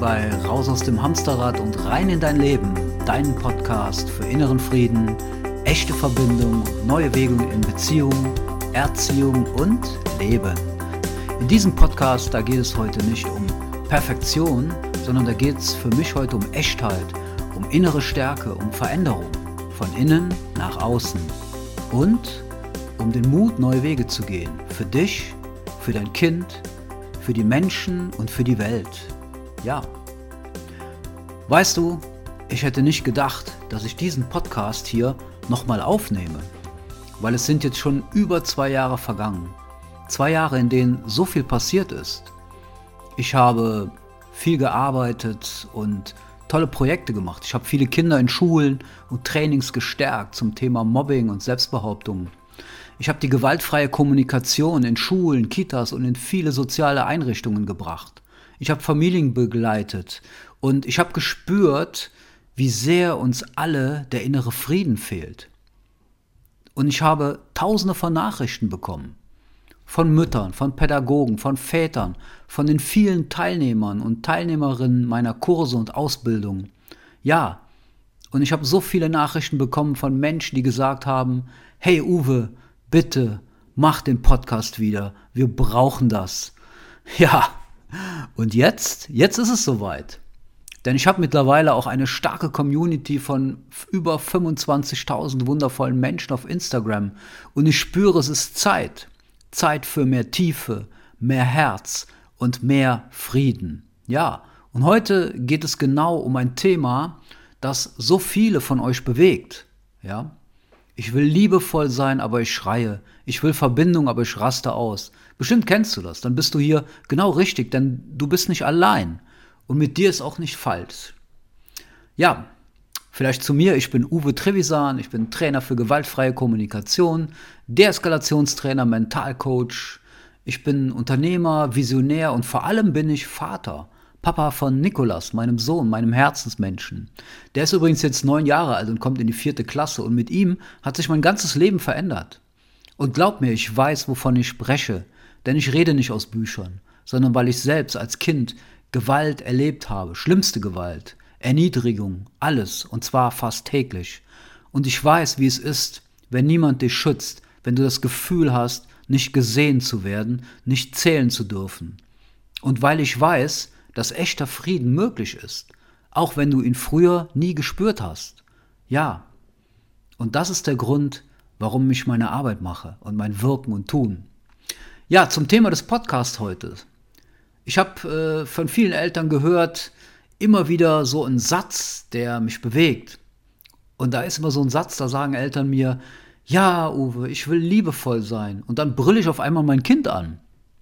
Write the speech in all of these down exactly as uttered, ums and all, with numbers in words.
bei Raus aus dem Hamsterrad und rein in dein Leben, deinen Podcast für inneren Frieden, echte Verbindung, neue Wege in Beziehung, Erziehung und Leben. In diesem Podcast, da geht es heute nicht um Perfektion, sondern da geht es für mich heute um Echtheit, um innere Stärke, um Veränderung, von innen nach außen und um den Mut, neue Wege zu gehen, für dich, für dein Kind, für die Menschen und für die Welt. Ja. Weißt du, ich hätte nicht gedacht, dass ich diesen Podcast hier nochmal aufnehme, weil es sind jetzt schon über zwei Jahre vergangen. Zwei Jahre, in denen so viel passiert ist. Ich habe viel gearbeitet und tolle Projekte gemacht. Ich habe viele Kinder in Schulen und Trainings gestärkt zum Thema Mobbing und Selbstbehauptung. Ich habe die gewaltfreie Kommunikation in Schulen, Kitas und in viele soziale Einrichtungen gebracht. Ich habe Familien begleitet und ich habe gespürt, wie sehr uns alle der innere Frieden fehlt. Und ich habe tausende von Nachrichten bekommen. Von Müttern, von Pädagogen, von Vätern, von den vielen Teilnehmern und Teilnehmerinnen meiner Kurse und Ausbildungen. Ja, und ich habe so viele Nachrichten bekommen von Menschen, die gesagt haben, hey Uwe, bitte, mach den Podcast wieder. Wir brauchen das. Ja, und jetzt, jetzt ist es soweit. Denn ich habe mittlerweile auch eine starke Community von über fünfundzwanzigtausend wundervollen Menschen auf Instagram. Und ich spüre, es ist Zeit. Zeit für mehr Tiefe, mehr Herz und mehr Frieden. Ja, und heute geht es genau um ein Thema, das so viele von euch bewegt. Ja. Ich will liebevoll sein, aber ich schreie. Ich will Verbindung, aber ich raste aus. Bestimmt kennst du das. Dann bist du hier genau richtig, denn du bist nicht allein. Und mit dir ist auch nicht falsch. Ja, vielleicht zu mir. Ich bin Uwe Trevisan. Ich bin Trainer für gewaltfreie Kommunikation, Deeskalationstrainer, Mentalcoach. Ich bin Unternehmer, Visionär und vor allem bin ich Vater. Papa von Nikolas, meinem Sohn, meinem Herzensmenschen. Der ist übrigens jetzt neun Jahre alt und kommt in die vierte Klasse und mit ihm hat sich mein ganzes Leben verändert. Und glaub mir, ich weiß, wovon ich spreche, denn ich rede nicht aus Büchern, sondern weil ich selbst als Kind Gewalt erlebt habe, schlimmste Gewalt, Erniedrigung, alles und zwar fast täglich. Und ich weiß, wie es ist, wenn niemand dich schützt, wenn du das Gefühl hast, nicht gesehen zu werden, nicht zählen zu dürfen. Und weil ich weiß, dass echter Frieden möglich ist, auch wenn du ihn früher nie gespürt hast. Ja, und das ist der Grund, warum ich meine Arbeit mache und mein Wirken und Tun. Ja, zum Thema des Podcasts heute. Ich habe äh, von vielen Eltern gehört, immer wieder so einen Satz, der mich bewegt. Und da ist immer so ein Satz, da sagen Eltern mir, ja, Uwe, ich will liebevoll sein. Und dann brülle ich auf einmal mein Kind an.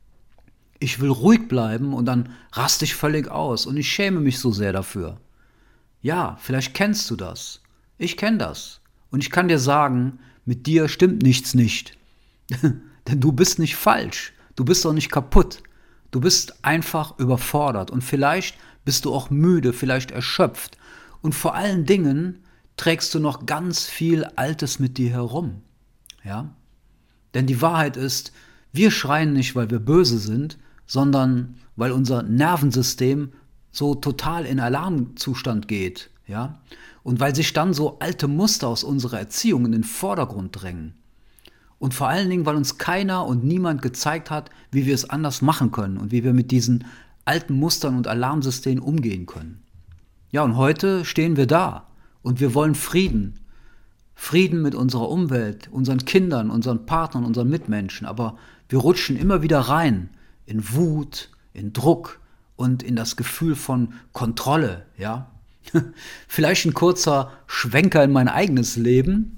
Ich will ruhig bleiben und dann raste ich völlig aus und ich schäme mich so sehr dafür. Ja, vielleicht kennst du das. Ich kenne das. Und ich kann dir sagen, mit dir stimmt nichts nicht. Denn du bist nicht falsch. Du bist auch nicht kaputt. Du bist einfach überfordert und vielleicht bist du auch müde, vielleicht erschöpft. Und vor allen Dingen trägst du noch ganz viel Altes mit dir herum. Ja? Denn die Wahrheit ist, wir schreien nicht, weil wir böse sind, sondern weil unser Nervensystem so total in Alarmzustand geht, ja, und weil sich dann so alte Muster aus unserer Erziehung in den Vordergrund drängen. Und vor allen Dingen, weil uns keiner und niemand gezeigt hat, wie wir es anders machen können und wie wir mit diesen alten Mustern und Alarmsystemen umgehen können. Ja, und heute stehen wir da und wir wollen Frieden. Frieden mit unserer Umwelt, unseren Kindern, unseren Partnern, unseren Mitmenschen, aber wir rutschen immer wieder rein in Wut, in Druck und in das Gefühl von Kontrolle, ja. Vielleicht ein kurzer Schwenker in mein eigenes Leben.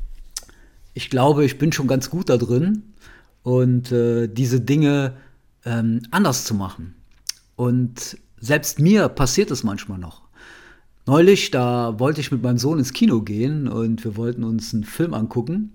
Ich glaube, ich bin schon ganz gut da drin und äh, diese Dinge ähm, anders zu machen. Und selbst mir passiert es manchmal noch. Neulich, da wollte ich mit meinem Sohn ins Kino gehen und wir wollten uns einen Film angucken.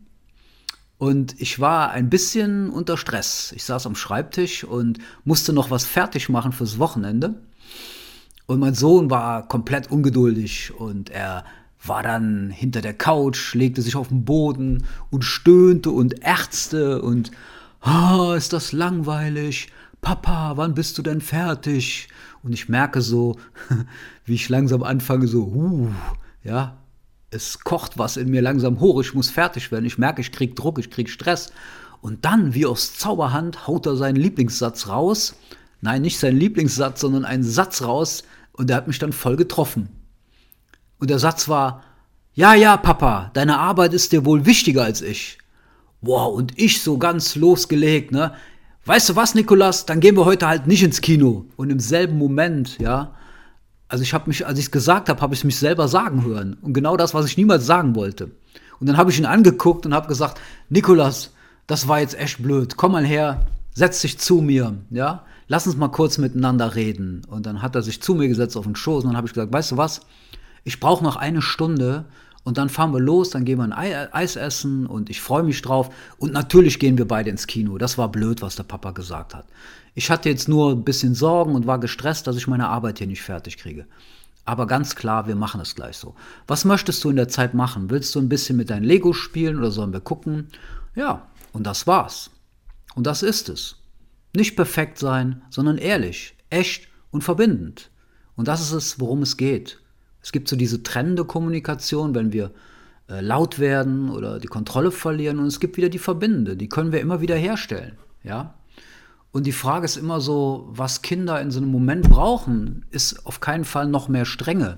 Und ich war ein bisschen unter Stress. Ich saß am Schreibtisch und musste noch was fertig machen fürs Wochenende. Und mein Sohn war komplett ungeduldig und er war dann hinter der Couch, legte sich auf den Boden und stöhnte und ächzte und ah, ist das langweilig. Papa, wann bist du denn fertig? Und ich merke so, wie ich langsam anfange, so, uh, ja, es kocht was in mir langsam hoch, ich muss fertig werden. Ich merke, ich kriege Druck, ich kriege Stress. Und dann, wie aus Zauberhand, haut er seinen Lieblingssatz raus. Nein, nicht seinen Lieblingssatz, sondern einen Satz raus. Und der hat mich dann voll getroffen. Und der Satz war, ja, ja, Papa, deine Arbeit ist dir wohl wichtiger als ich. Wow, und ich so ganz losgelegt, ne? Weißt du was, Nikolas, dann gehen wir heute halt nicht ins Kino. Und im selben Moment, ja, also ich habe mich, als ich es gesagt habe, habe ich es mich selber sagen hören. Und genau das, was ich niemals sagen wollte. Und dann habe ich ihn angeguckt und habe gesagt, Nikolas, das war jetzt echt blöd. Komm mal her, setz dich zu mir, ja? Lass uns mal kurz miteinander reden. Und dann hat er sich zu mir gesetzt auf den Schoß und dann habe ich gesagt, weißt du was, ich brauche noch eine Stunde und dann fahren wir los, dann gehen wir ein Eis essen und ich freue mich drauf. Und natürlich gehen wir beide ins Kino. Das war blöd, was der Papa gesagt hat. Ich hatte jetzt nur ein bisschen Sorgen und war gestresst, dass ich meine Arbeit hier nicht fertig kriege. Aber ganz klar, wir machen es gleich so. Was möchtest du in der Zeit machen? Willst du ein bisschen mit deinen Lego spielen oder sollen wir gucken? Ja, und das war's. Und das ist es. Nicht perfekt sein, sondern ehrlich, echt und verbindend. Und das ist es, worum es geht. Es gibt so diese trennende Kommunikation, wenn wir äh, laut werden oder die Kontrolle verlieren. Und es gibt wieder die verbindende, die können wir immer wieder herstellen. Ja? Und die Frage ist immer so, was Kinder in so einem Moment brauchen, ist auf keinen Fall noch mehr Strenge.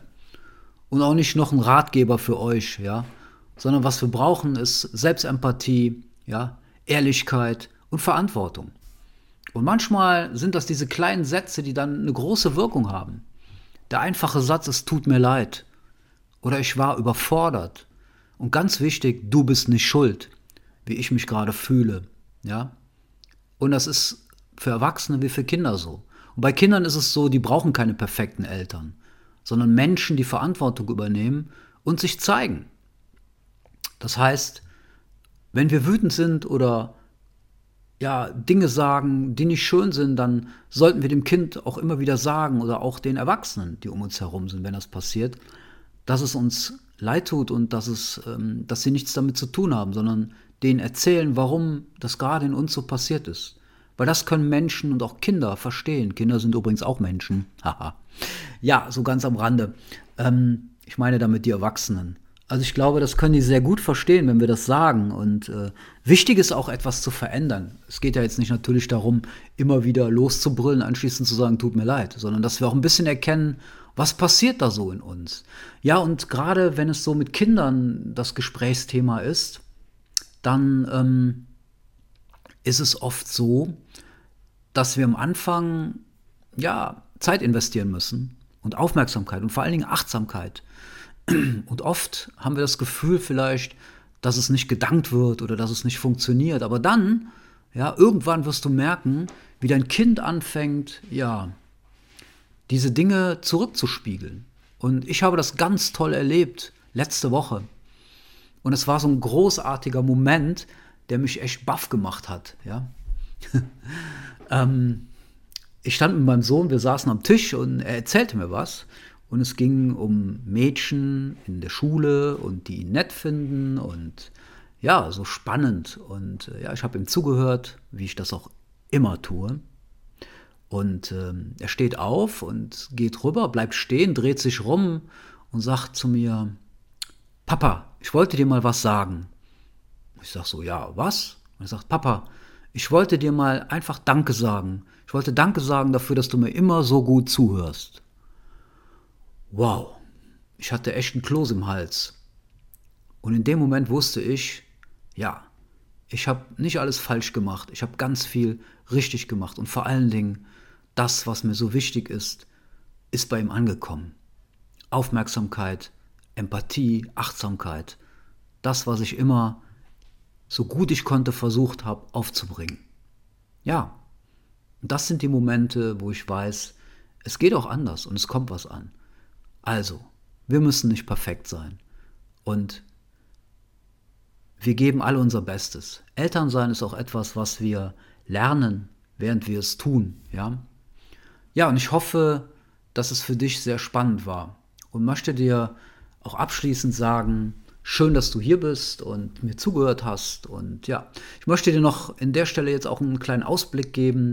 Und auch nicht noch ein Ratgeber für euch. Ja? Sondern was wir brauchen, ist Selbstempathie, ja? Ehrlichkeit und Verantwortung. Und manchmal sind das diese kleinen Sätze, die dann eine große Wirkung haben. Der einfache Satz ist, tut mir leid. Oder ich war überfordert. Und ganz wichtig, du bist nicht schuld, wie ich mich gerade fühle. Ja? Und das ist für Erwachsene wie für Kinder so. Und bei Kindern ist es so, die brauchen keine perfekten Eltern, sondern Menschen, die Verantwortung übernehmen und sich zeigen. Das heißt, wenn wir wütend sind oder ja, Dinge sagen, die nicht schön sind, dann sollten wir dem Kind auch immer wieder sagen oder auch den Erwachsenen, die um uns herum sind, wenn das passiert, dass es uns leid tut und dass, es, ähm, dass sie nichts damit zu tun haben, sondern denen erzählen, warum das gerade in uns so passiert ist. Weil das können Menschen und auch Kinder verstehen. Kinder sind übrigens auch Menschen. Haha. Ja, so ganz am Rande. Ähm, ich meine damit die Erwachsenen. Also ich glaube, das können die sehr gut verstehen, wenn wir das sagen. Und äh, wichtig ist auch, etwas zu verändern. Es geht ja jetzt nicht natürlich darum, immer wieder loszubrüllen, anschließend zu sagen, tut mir leid, sondern dass wir auch ein bisschen erkennen, was passiert da so in uns. Ja, und gerade wenn es so mit Kindern das Gesprächsthema ist, dann ähm, ist es oft so, dass wir am Anfang ja, Zeit investieren müssen und Aufmerksamkeit und vor allen Dingen Achtsamkeit. Und oft haben wir das Gefühl vielleicht, dass es nicht gedankt wird oder dass es nicht funktioniert. Aber dann, ja, irgendwann wirst du merken, wie dein Kind anfängt, ja, diese Dinge zurückzuspiegeln. Und ich habe das ganz toll erlebt, letzte Woche. Und es war so ein großartiger Moment, der mich echt baff gemacht hat, ja. ähm, ich stand mit meinem Sohn, wir saßen am Tisch und er erzählte mir was. Und es ging um Mädchen in der Schule und die ihn nett finden und ja, so spannend. Und äh, ja, ich habe ihm zugehört, wie ich das auch immer tue. Und ähm, er steht auf und geht rüber, bleibt stehen, dreht sich rum und sagt zu mir, Papa, ich wollte dir mal was sagen. Ich sage so, ja, was? Und er sagt, Papa, ich wollte dir mal einfach Danke sagen. Ich wollte Danke sagen dafür, dass du mir immer so gut zuhörst. Wow, ich hatte echt einen Kloß im Hals. Und in dem Moment wusste ich, ja, ich habe nicht alles falsch gemacht. Ich habe ganz viel richtig gemacht. Und vor allen Dingen, das, was mir so wichtig ist, ist bei ihm angekommen. Aufmerksamkeit, Empathie, Achtsamkeit. Das, was ich immer so gut ich konnte versucht habe aufzubringen. Ja, und das sind die Momente, wo ich weiß, es geht auch anders und es kommt was an. Also, wir müssen nicht perfekt sein und wir geben alle unser Bestes. Elternsein ist auch etwas, was wir lernen, während wir es tun. Ja, ja, und ich hoffe, dass es für dich sehr spannend war und möchte dir auch abschließend sagen, schön, dass du hier bist und mir zugehört hast. Und ja, ich möchte dir noch in der Stelle jetzt auch einen kleinen Ausblick geben,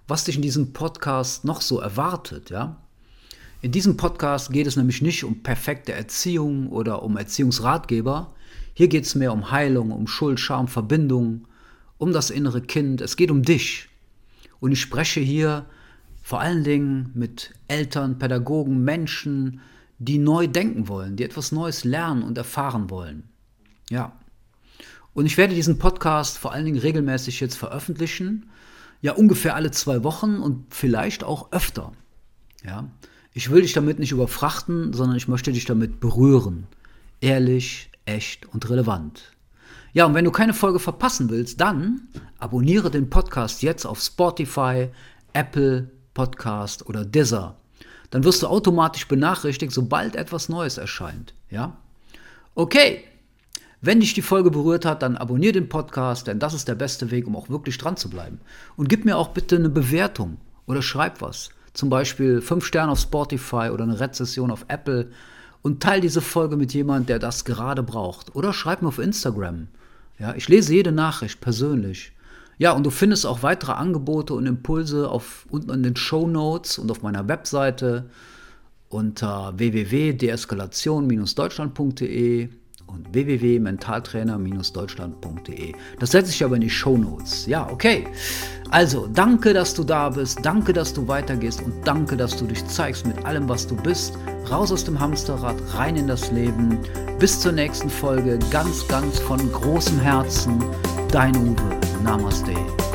was dich in diesem Podcast noch so erwartet, ja. In diesem Podcast geht es nämlich nicht um perfekte Erziehung oder um Erziehungsratgeber. Hier geht es mehr um Heilung, um Schuld, Scham, Verbindung, um das innere Kind. Es geht um dich. Und ich spreche hier vor allen Dingen mit Eltern, Pädagogen, Menschen, die neu denken wollen, die etwas Neues lernen und erfahren wollen. Ja. Und ich werde diesen Podcast vor allen Dingen regelmäßig jetzt veröffentlichen. Ja, ungefähr alle zwei Wochen und vielleicht auch öfter. Ja. Ich will dich damit nicht überfrachten, sondern ich möchte dich damit berühren. Ehrlich, echt und relevant. Ja, und wenn du keine Folge verpassen willst, dann abonniere den Podcast jetzt auf Spotify, Apple Podcast oder Deezer. Dann wirst du automatisch benachrichtigt, sobald etwas Neues erscheint. Ja? Okay, wenn dich die Folge berührt hat, dann abonniere den Podcast, denn das ist der beste Weg, um auch wirklich dran zu bleiben. Und gib mir auch bitte eine Bewertung oder schreib was. Zum Beispiel fünf Sterne auf Spotify oder eine Rezession auf Apple und teile diese Folge mit jemandem, der das gerade braucht. Oder schreib mir auf Instagram. Ja, ich lese jede Nachricht persönlich. Ja, und du findest auch weitere Angebote und Impulse auf, unten in den Shownotes und auf meiner Webseite unter w w w punkt deeskalation Bindestrich deutschland punkt de und w w w punkt mentaltrainer Bindestrich deutschland punkt de. Das setze ich aber in die Shownotes. Ja, okay. Also, danke, dass du da bist, danke, dass du weitergehst und danke, dass du dich zeigst mit allem, was du bist. Raus aus dem Hamsterrad, rein in das Leben. Bis zur nächsten Folge, ganz, ganz von großem Herzen, dein Uwe. Namaste.